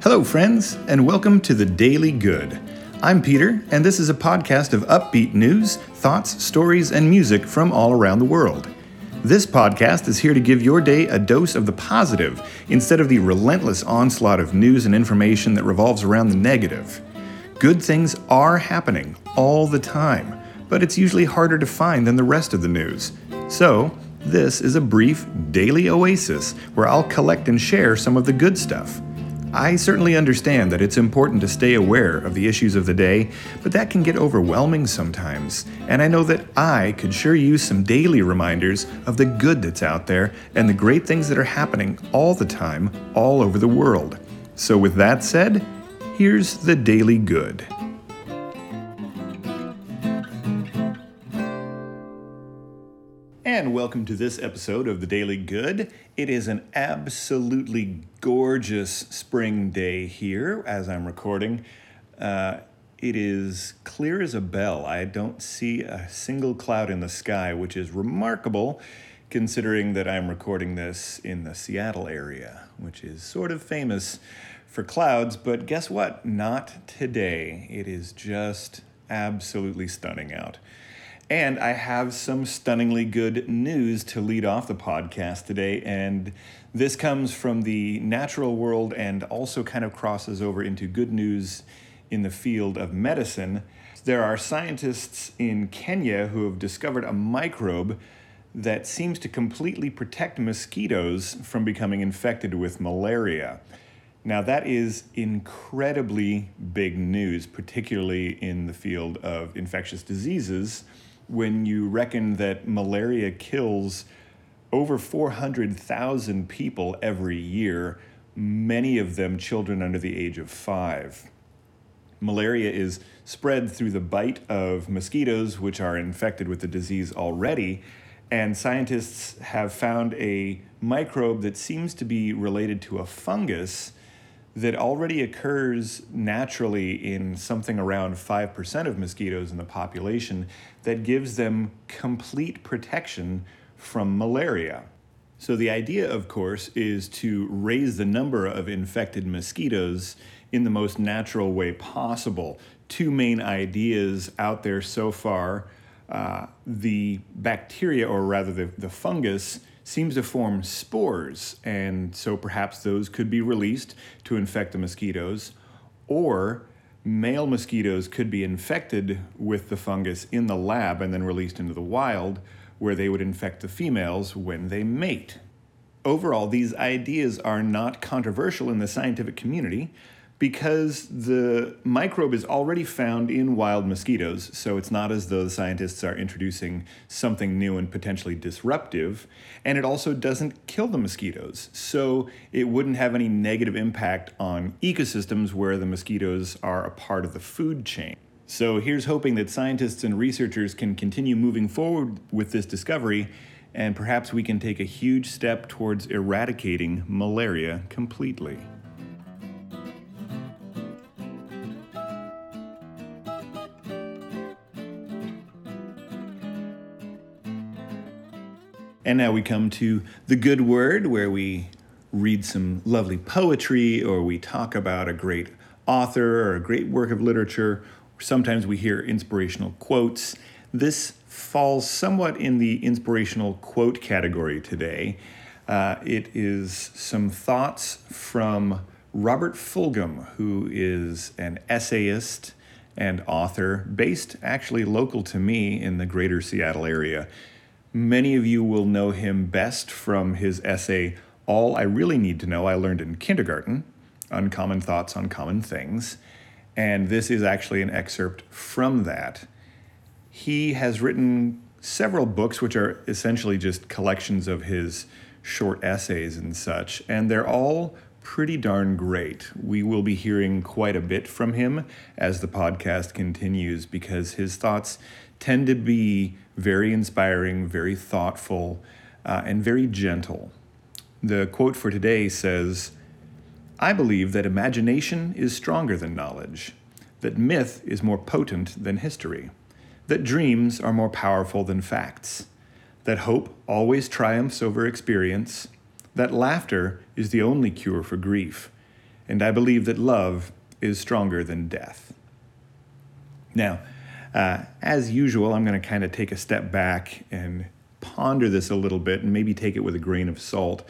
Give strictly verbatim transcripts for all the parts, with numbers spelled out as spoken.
Hello, friends, and welcome to The Daily Good. I'm Peter, and this is a podcast of upbeat news, thoughts, stories, and music from all around the world. This podcast is here to give your day a dose of the positive instead of the relentless onslaught of news and information that revolves around the negative. Good things are happening all the time, but it's usually harder to find than the rest of the news. So, this is a brief daily oasis where I'll collect and share some of the good stuff. I certainly understand that it's important to stay aware of the issues of the day, but that can get overwhelming sometimes, and I know that I could sure use some daily reminders of the good that's out there and the great things that are happening all the time, all over the world. So with that said, here's the Daily Good. And welcome to this episode of The Daily Good. It is an absolutely gorgeous spring day here as I'm recording. Uh, it is clear as a bell. I don't see a single cloud in the sky, which is remarkable considering that I'm recording this in the Seattle area, which is sort of famous for clouds, but guess what? Not today. It is just absolutely stunning out. And I have some stunningly good news to lead off the podcast today, and this comes from the natural world and also kind of crosses over into good news in the field of medicine. There are scientists in Kenya who have discovered a microbe that seems to completely protect mosquitoes from becoming infected with malaria. Now, that is incredibly big news, particularly in the field of infectious diseases, when you reckon that malaria kills over four hundred thousand people every year, many of them children under the age of five. Malaria is spread through the bite of mosquitoes, which are infected with the disease already, and scientists have found a microbe that seems to be related to a fungus that already occurs naturally in something around five percent of mosquitoes in the population that gives them complete protection from malaria. So the idea, of course, is to raise the number of infected mosquitoes in the most natural way possible. Two main ideas out there so far. Uh, the bacteria, or rather the, the fungus, seems to form spores, and so perhaps those could be released to infect the mosquitoes, or male mosquitoes could be infected with the fungus in the lab and then released into the wild, where they would infect the females when they mate. Overall, these ideas are not controversial in the scientific community because the microbe is already found in wild mosquitoes, so it's not as though the scientists are introducing something new and potentially disruptive, and it also doesn't kill the mosquitoes, so it wouldn't have any negative impact on ecosystems where the mosquitoes are a part of the food chain. So here's hoping that scientists and researchers can continue moving forward with this discovery, and perhaps we can take a huge step towards eradicating malaria completely. And now we come to the good word, where we read some lovely poetry, or we talk about a great author or a great work of literature. Sometimes we hear inspirational quotes. This falls somewhat in the inspirational quote category today. Uh, it is some thoughts from Robert Fulghum, who is an essayist and author based actually local to me in the greater Seattle area. Many of you will know him best from his essay, All I Really Need to Know I Learned in Kindergarten, Uncommon Thoughts on Common Things, and this is actually an excerpt from that. He has written several books which are essentially just collections of his short essays and such, and they're all pretty darn great. We will be hearing quite a bit from him as the podcast continues because his thoughts tend to be very inspiring, very thoughtful, uh, and very gentle. The quote for today says, "I believe that imagination is stronger than knowledge, that myth is more potent than history, that dreams are more powerful than facts, that hope always triumphs over experience, that laughter is the only cure for grief, and I believe that love is stronger than death. Now, uh, as usual, I'm going to kind of take a step back and ponder this a little bit and maybe take it with a grain of salt.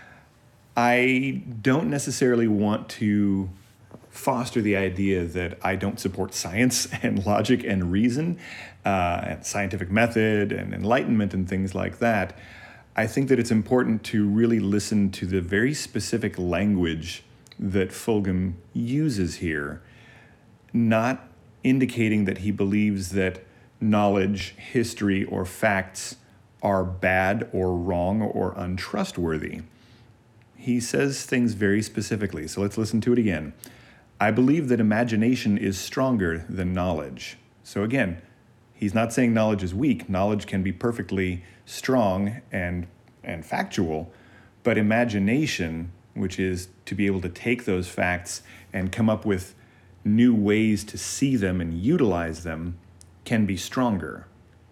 I don't necessarily want to foster the idea that I don't support science and logic and reason, uh, and scientific method and enlightenment and things like that. I think that it's important to really listen to the very specific language that Fulgham uses here, not indicating that he believes that knowledge, history, or facts are bad or wrong or untrustworthy. He says things very specifically, so let's listen to it again. I believe that imagination is stronger than knowledge. So again, he's not saying knowledge is weak. Knowledge can be perfectly strong and, and factual, but imagination, which is to be able to take those facts and come up with new ways to see them and utilize them, can be stronger.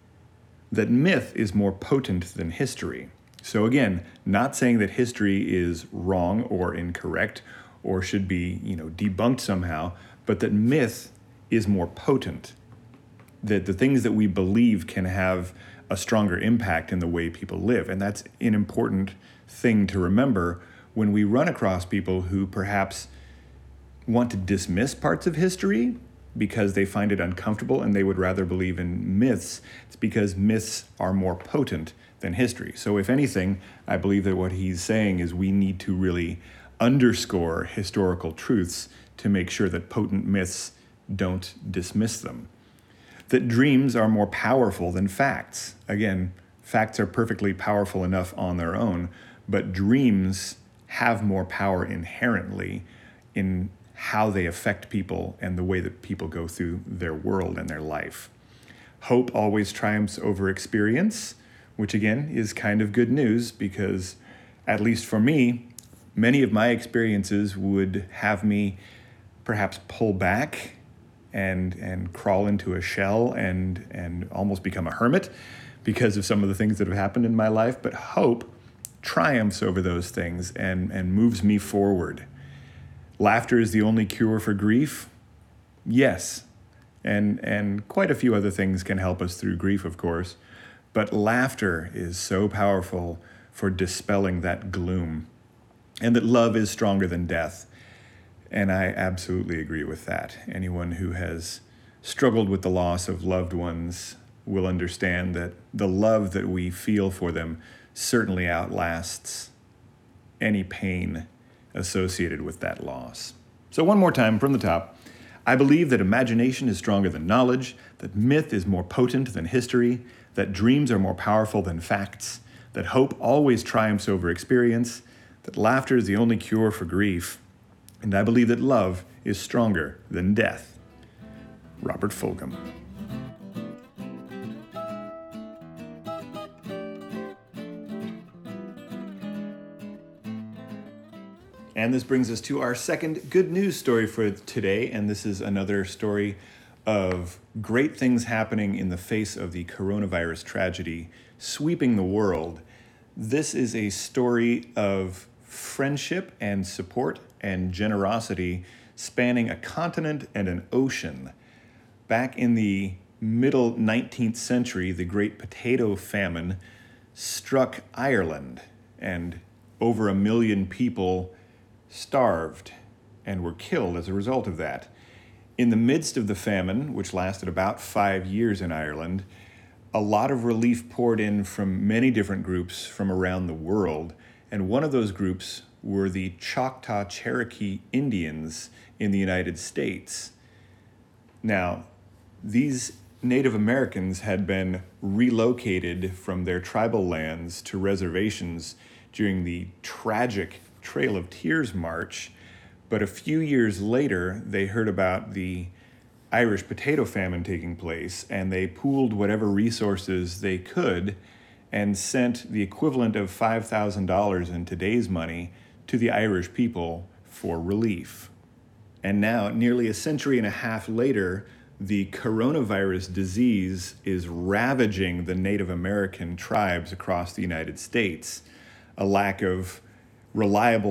That myth is more potent than history. So again, not saying that history is wrong or incorrect or should be, you know, debunked somehow, but that myth is more potent. That the things that we believe can have a stronger impact in the way people live. And that's an important thing to remember when we run across people who perhaps want to dismiss parts of history because they find it uncomfortable and they would rather believe in myths. It's because myths are more potent than history. So if anything, I believe that what he's saying is we need to really underscore historical truths to make sure that potent myths don't dismiss them. That dreams are more powerful than facts. Again, facts are perfectly powerful enough on their own, but dreams have more power inherently in how they affect people and the way that people go through their world and their life. Hope always triumphs over experience, which again is kind of good news because, at least for me, many of my experiences would have me perhaps pull back and and crawl into a shell and and almost become a hermit because of some of the things that have happened in my life. But hope triumphs over those things and, and moves me forward. Laughter is the only cure for grief? Yes. And and quite a few other things can help us through grief, of course. But laughter is so powerful for dispelling that gloom. And that love is stronger than death. And I absolutely agree with that. Anyone who has struggled with the loss of loved ones will understand that the love that we feel for them certainly outlasts any pain associated with that loss. So one more time from the top. I believe that imagination is stronger than knowledge, that myth is more potent than history, that dreams are more powerful than facts, that hope always triumphs over experience, that laughter is the only cure for grief, and I believe that love is stronger than death. Robert Fulgham. And this brings us to our second good news story for today, and this is another story of great things happening in the face of the coronavirus tragedy sweeping the world. This is a story of friendship and support and generosity spanning a continent and an ocean. Back in the middle nineteenth century, the Great Potato Famine struck Ireland, and over a million people starved and were killed as a result of that. In the midst of the famine, which lasted about five years in Ireland, a lot of relief poured in from many different groups from around the world, and one of those groups were the Choctaw Cherokee Indians in the United States. Now, these Native Americans had been relocated from their tribal lands to reservations during the tragic Trail of Tears March, but a few years later, they heard about the Irish potato famine taking place, and they pooled whatever resources they could and sent the equivalent of five thousand dollars in today's money to the Irish people for relief. And now, nearly a century and a half later, the coronavirus disease is ravaging the Native American tribes across the United States. A lack of reliable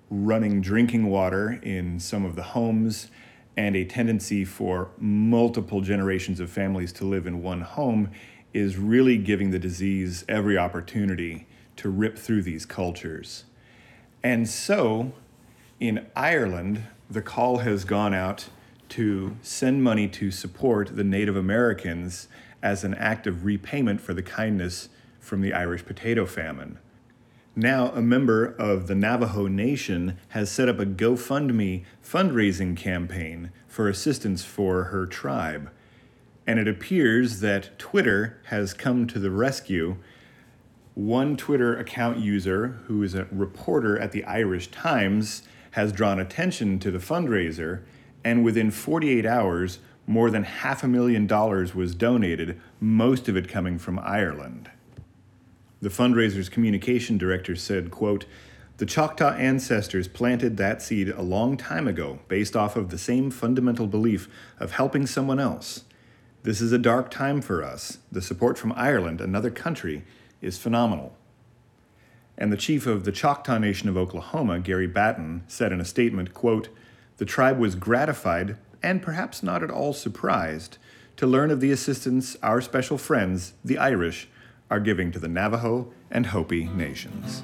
running drinking water in some of the homes, and a tendency for multiple generations of families to live in one home is really giving the disease every opportunity to rip through these cultures. And so, in Ireland, the call has gone out to send money to support the Native Americans as an act of repayment for the kindness from the Irish potato famine. Now, a member of the Navajo Nation has set up a GoFundMe fundraising campaign for assistance for her tribe. And it appears that Twitter has come to the rescue. One Twitter account user, who is a reporter at the Irish Times, has drawn attention to the fundraiser, and within forty-eight hours, more than half a million dollars was donated, most of it coming from Ireland. The fundraiser's communication director said, quote, "The Choctaw ancestors planted that seed a long time ago based off of the same fundamental belief of helping someone else. This is a dark time for us. The support from Ireland, another country, is phenomenal." And the chief of the Choctaw Nation of Oklahoma, Gary Batten, said in a statement, quote, "The tribe was gratified, and perhaps not at all surprised, to learn of the assistance our special friends, the Irish, are giving to the Navajo and Hopi nations."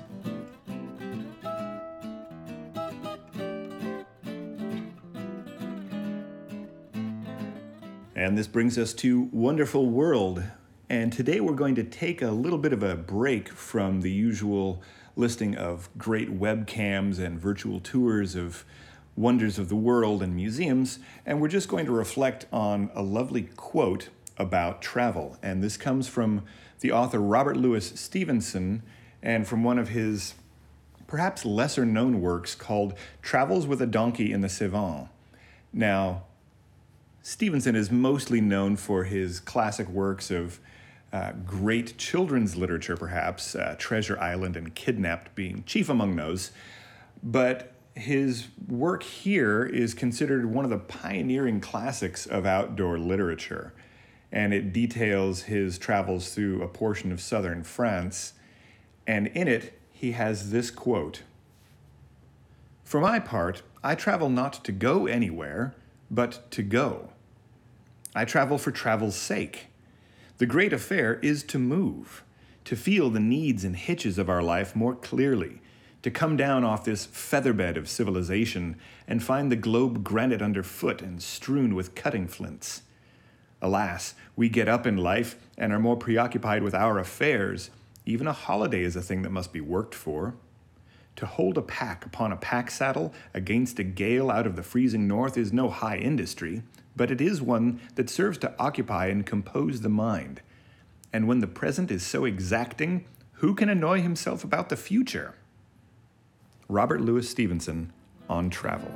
And this brings us to Wonderful World. And today we're going to take a little bit of a break from the usual listing of great webcams and virtual tours of wonders of the world and museums, and we're just going to reflect on a lovely quote about travel. And this comes from the author Robert Louis Stevenson, and from one of his perhaps lesser known works called Travels with a Donkey in the Cevennes. Now, Stevenson is mostly known for his classic works of uh, great children's literature, perhaps, uh, Treasure Island and Kidnapped being chief among those. But his work here is considered one of the pioneering classics of outdoor literature, and it details his travels through a portion of southern France. And in it, he has this quote: "For my part, I travel not to go anywhere, but to go. I travel for travel's sake. The great affair is to move, to feel the needs and hitches of our life more clearly, to come down off this featherbed of civilization and find the globe granite underfoot and strewn with cutting flints. Alas, we get up in life and are more preoccupied with our affairs. Even a holiday is a thing that must be worked for. To hold a pack upon a pack saddle against a gale out of the freezing north is no high industry, but it is one that serves to occupy and compose the mind. And when the present is so exacting, who can annoy himself about the future?" Robert Louis Stevenson on travel.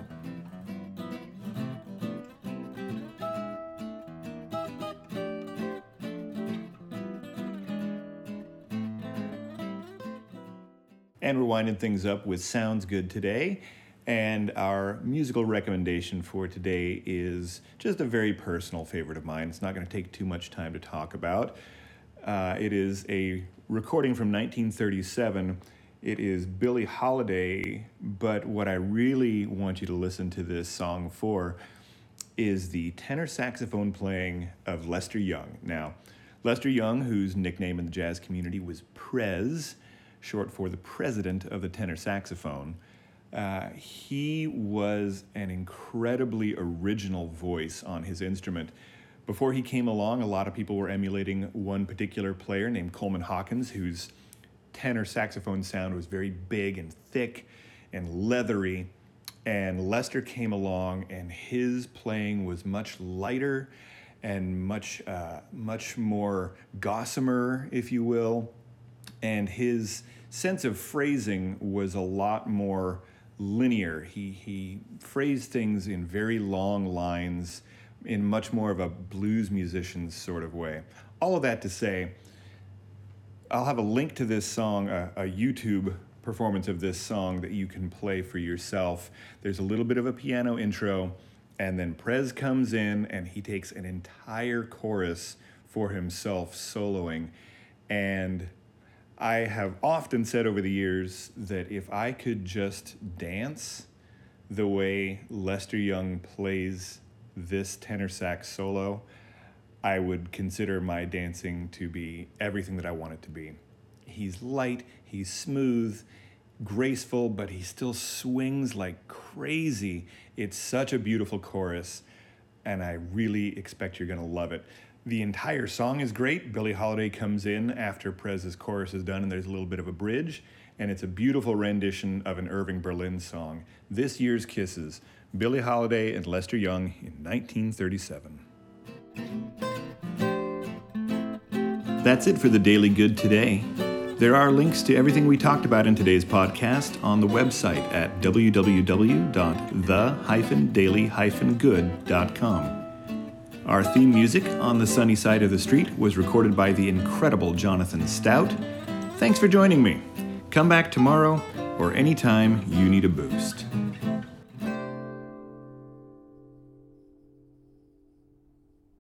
And we're winding things up with Sounds Good today. And our musical recommendation for today is just a very personal favorite of mine. It's not going to take too much time to talk about. Uh, it is a recording from nineteen thirty-seven. It is Billie Holiday, but what I really want you to listen to this song for is the tenor saxophone playing of Lester Young. Now, Lester Young, whose nickname in the jazz community was Prez, short for the president of the tenor saxophone, uh, he was an incredibly original voice on his instrument. Before he came along, a lot of people were emulating one particular player named Coleman Hawkins, whose tenor saxophone sound was very big and thick and leathery. And Lester came along, and his playing was much lighter and much, uh, much more gossamer, if you will. And his sense of phrasing was a lot more linear. He he phrased things in very long lines, in much more of a blues musician's sort of way. All of that to say, I'll have a link to this song, a, a YouTube performance of this song that you can play for yourself. There's a little bit of a piano intro, and then Prez comes in and he takes an entire chorus for himself soloing. And I have often said over the years that if I could just dance the way Lester Young plays this tenor sax solo, I would consider my dancing to be everything that I want it to be. He's light, he's smooth, graceful, but he still swings like crazy. It's such a beautiful chorus, and I really expect you're going to love it. The entire song is great. Billie Holiday comes in after Prez's chorus is done, and there's a little bit of a bridge, and it's a beautiful rendition of an Irving Berlin song, This Year's Kisses, Billie Holiday and Lester Young in nineteen thirty-seven. That's it for the Daily Good today. There are links to everything we talked about in today's podcast on the website at w w w dot the daily good dot com. Our theme music, On the Sunny Side of the Street, was recorded by the incredible Jonathan Stout. Thanks for joining me. Come back tomorrow or anytime you need a boost.